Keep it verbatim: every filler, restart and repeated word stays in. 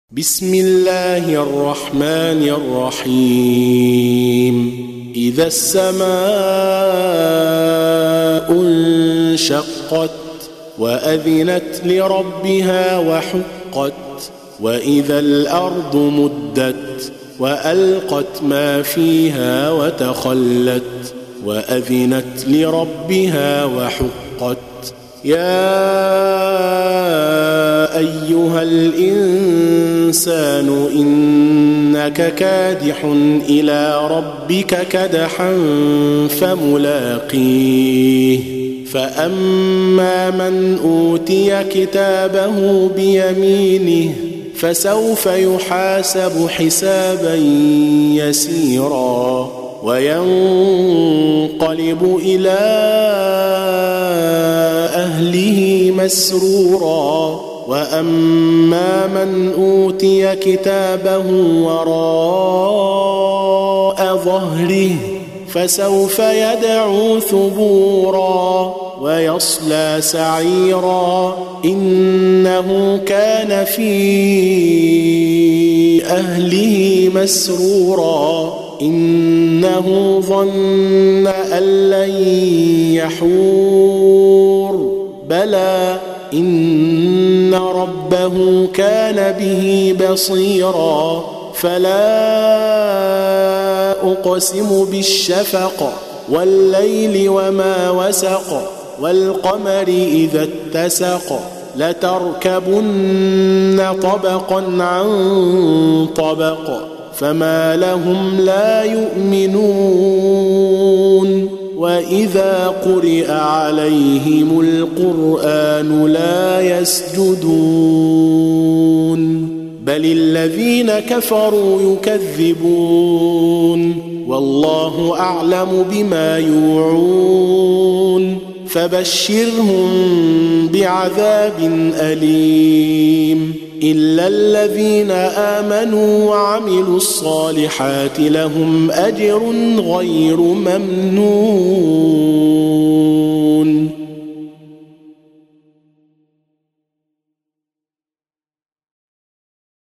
بسم الله الرحمن الرحيم إذا السماء انشقت وأذنت لربها وحقت وإذا الأرض مدت وألقت ما فيها وتخلت وأذنت لربها وحقت يا أيها الإنسان إنك كادح إلى ربك كدحا فملاقيه فأما من أوتي كتابه بيمينه فسوف يحاسب حسابا يسيرا وينقلب إلى أهله مسرورا وأما من أوتي كتابه وراء ظهره فسوف يدعو ثبورا ويصلى سعيرا إنه كان في أهله مسرورا إنه ظن أن لن يحور بلى إن ربه كان به بصيرا فلا أقسم بالشفق والليل وما وسق والقمر إذا اتسق لتركبن طبقا عن طبق فما لهم لا يؤمنون وإذا قرئ عليهم القرآن لا يسجدون بل الذين كفروا يكذبون والله أعلم بما يوعون فبشرهم بعذاب أليم إلا الذين آمنوا وعملوا الصالحات لهم أجر غير ممنون.